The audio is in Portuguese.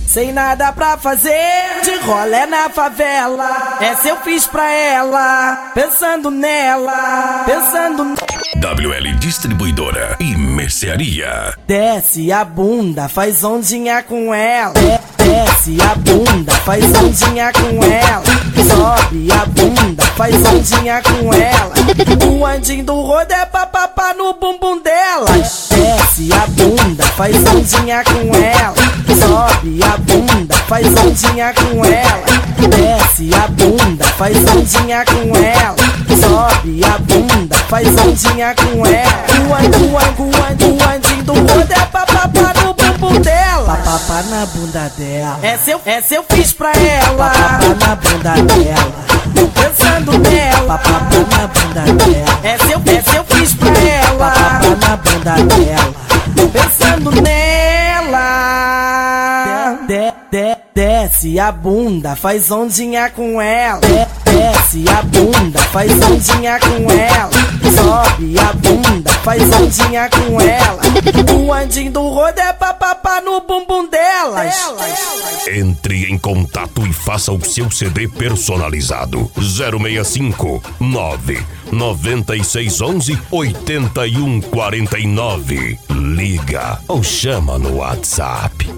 sem nada pra fazer, de rolé na favela. Essa eu fiz pra ela, pensando nela, pensando WL Distribuidora e Mercearia. Desce a bunda, faz ondinha com ela. Desce a bunda, faz ondinha com ela. Sobe a bunda, faz ondinha com ela. O andinho do rodo é papapá no bumbum dela. Desce a bunda, faz ondinha com ela. Sobe a bunda, faz ondinha com ela. Desce a bunda, faz ondinha com ela. Sobe a bunda, faz ondinha com ela. O andinho do rodo é papapá no bumbum dela. Papapá na bunda dela. Essa eu fiz pra ela. Papapá na bunda dela, pensando nela. Papapá na bunda dela. Essa eu fiz pra ela. Papapá na bunda dela, pensando nela. Desce a bunda, faz ondinha com ela. Desce a bunda, faz ondinha com ela. Sobe a bunda, faz ondinha com ela. O andinho do rodo é papapá no bumbum delas. Entre em contato e faça o seu CD personalizado. 065 99611 8149. Liga ou chama no WhatsApp.